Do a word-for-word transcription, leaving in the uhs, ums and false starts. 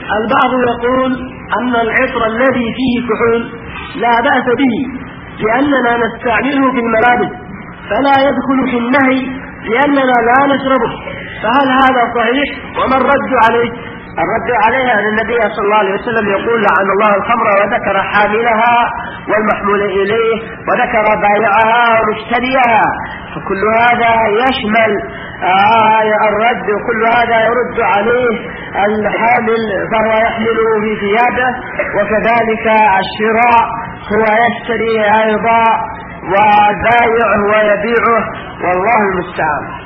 البعض يقول أن العطر الذي فيه كحول لا بأس به لأننا نستعمله في الملابس فلا يدخل في النهي لأننا لا نشربه، فهل هذا صحيح وما الرد عليه؟ الرد عليها أن النبي صلى الله عليه وسلم يقول لعن الله الخمر وذكر حاملها والمحمول إليه وذكر بائعها ومشتريها، فكل هذا يشمل آه الرد، وكل هذا يرد عليه الحامل فهو يحمله في ثيابه، وكذلك الشراء هو يشتري أيضا والبائع هو يبيعه، والله المستعان.